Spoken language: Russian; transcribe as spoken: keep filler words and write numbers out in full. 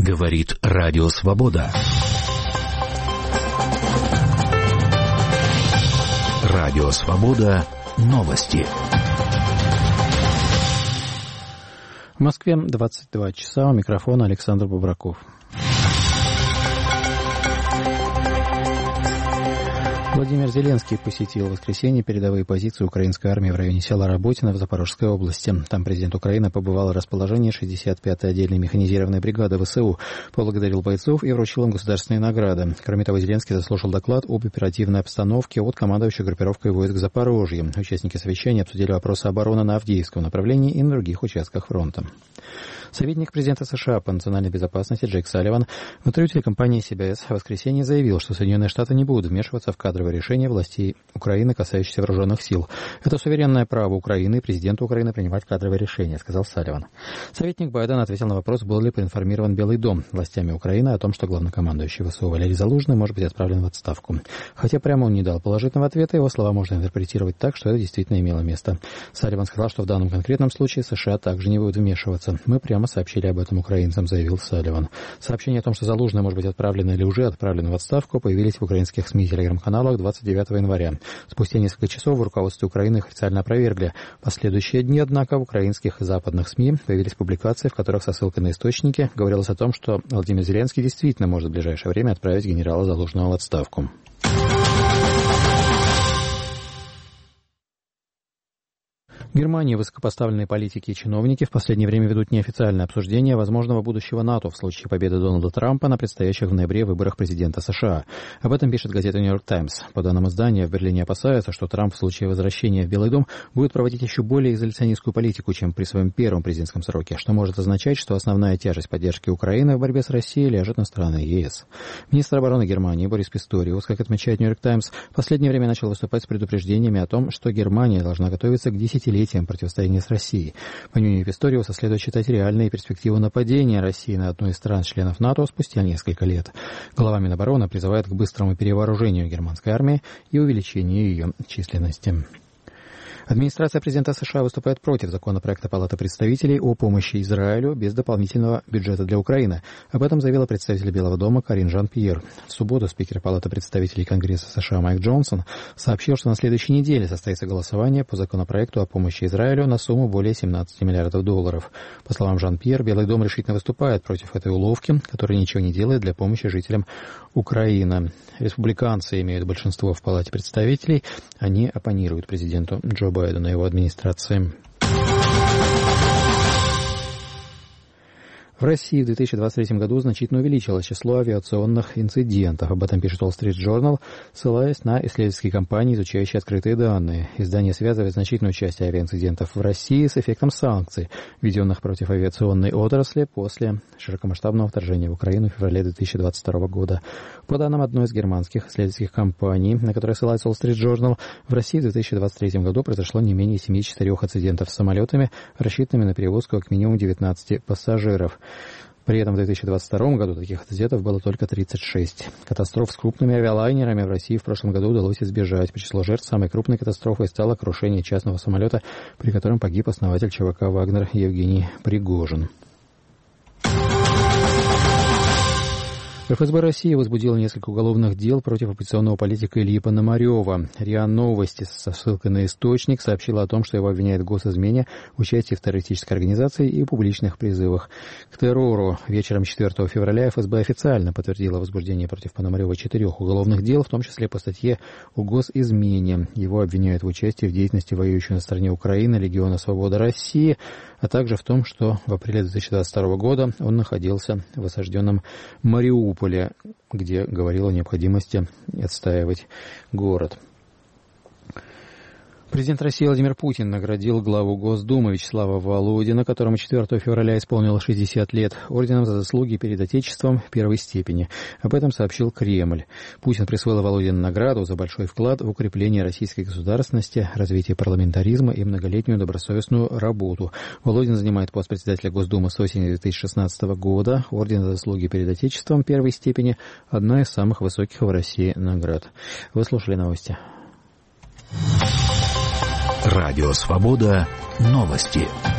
Говорит Радио Свобода. Радио Свобода. Новости. В Москве двадцать два часа. У микрофона Александр Бубраков. Владимир Зеленский посетил в воскресенье передовые позиции украинской армии в районе села Работино в Запорожской области. Там президент Украины побывал в расположении шестьдесят пятой отдельной механизированной бригады ВСУ, поблагодарил бойцов и вручил им государственные награды. Кроме того, Зеленский заслушал доклад об оперативной обстановке от командующего группировкой войск Запорожья. Участники совещания обсудили вопросы обороны на Авдеевском направлении и на других участках фронта. Советник президента США по национальной безопасности Джейк Салливан в интервью телекомпании си би эс в воскресенье заявил, что Соединенные Штаты не будут вмешиваться в кадровые решения властей Украины, касающиеся вооруженных сил. Это суверенное право Украины и президента Украины принимать кадровые решения, сказал Салливан. Советник Байдена ответил на вопрос, был ли проинформирован Белый дом властями Украины о том, что главнокомандующий ВСУ Валерий Залужный может быть отправлен в отставку. Хотя прямо он не дал положительного ответа, его слова можно интерпретировать так, что это действительно имело место. Салливан сказал, что в данном конкретном случае США также не будут вмешиваться. Мы прямо сообщили об этом украинцам, заявил Салливан. Сообщение о том, что Залужный может быть отправлен или уже отправлен в отставку, появились в украинских СМИ и телеграм-каналах двадцать девятого января. Спустя несколько часов в руководстве Украины их официально опровергли. В последующие дни, однако, в украинских и западных СМИ появились публикации, в которых со ссылкой на источники говорилось о том, что Владимир Зеленский действительно может в ближайшее время отправить генерала Залужного в отставку. В Германии высокопоставленные политики и чиновники в последнее время ведут неофициальное обсуждение возможного будущего НАТО в случае победы Дональда Трампа на предстоящих в ноябре выборах президента США. Об этом пишет газета «Нью-Йорк Таймс». По данным издания, в Берлине опасаются, что Трамп в случае возвращения в Белый дом будет проводить еще более изоляционистскую политику, чем при своем первом президентском сроке, что может означать, что основная тяжесть поддержки Украины в борьбе с Россией ляжет на страны ЕС. Министр обороны Германии Борис Писториус, как отмечает «Нью-Йорк Таймс», в последнее время начал выступать с предупреждениями о том, что Германия должна готовиться к десятилетиям противостояния с Россией. По мнению Писториуса, следует считать реальные перспективы нападения России на одну из стран-членов НАТО спустя несколько лет. Глава Минобороны призывает к быстрому перевооружению германской армии и увеличению ее численности. Администрация президента США выступает против законопроекта Палаты представителей о помощи Израилю без дополнительного бюджета для Украины. Об этом заявила представитель Белого дома Карин Жан-Пьер. В субботу спикер Палаты представителей Конгресса США Майк Джонсон сообщил, что на следующей неделе состоится голосование по законопроекту о помощи Израилю на сумму более семнадцати миллиардов долларов. По словам Жан-Пьер, Белый дом решительно выступает против этой уловки, которая ничего не делает для помощи жителям Украины. Республиканцы имеют большинство в Палате представителей. Они оппонируют президенту Джо Байдену и его администрации. В России в две тысячи двадцать третьем году значительно увеличилось число авиационных инцидентов. Об этом пишет Wall Street Journal, ссылаясь на исследовательские компании, изучающие открытые данные. Издание связывает значительную часть авиаинцидентов в России с эффектом санкций, введенных против авиационной отрасли после широкомасштабного вторжения в Украину в феврале две тысячи двадцать второго года. По данным одной из германских исследовательских компаний, на которой ссылается Wall Street Journal, в России в две тысячи двадцать третьем году произошло не менее семьдесят четыре инцидентов с самолетами, рассчитанными на перевозку как минимум девятнадцати пассажиров. При этом в две тысячи двадцать втором году таких инцидентов было только тридцать шесть. Катастроф с крупными авиалайнерами в России в прошлом году удалось избежать. По числу жертв самой крупной катастрофой стало крушение частного самолета, при котором погиб основатель ЧВК «Вагнер» Евгений Пригожин. ФСБ России возбудила несколько уголовных дел против оппозиционного политика Ильи Пономарева. РИА Новости со ссылкой на источник сообщила о том, что его обвиняют в госизмене, участии в террористической организации и публичных призывах к террору. Вечером четвёртого февраля ФСБ официально подтвердила возбуждение против Пономарева четырех уголовных дел, в том числе по статье о госизмене. Его обвиняют в участии в деятельности воюющей на стороне Украины Легиона Свободы России, а также в том, что в апреле две тысячи двадцать второго года он находился в осажденном Мариуполе, где говорил о необходимости отстаивать город. Президент России Владимир Путин наградил главу Госдумы Вячеслава Володина, которому четвёртого февраля исполнилось шестьдесят лет, орденом за заслуги перед Отечеством первой степени. Об этом сообщил Кремль. Путин присвоил Володину награду за большой вклад в укрепление российской государственности, развитие парламентаризма и многолетнюю добросовестную работу. Володин занимает пост председателя Госдумы с осени две тысячи шестнадцатого года. Орден за заслуги перед Отечеством первой степени – одна из самых высоких в России наград. Вы слушали новости. Радио «Свобода». Новости.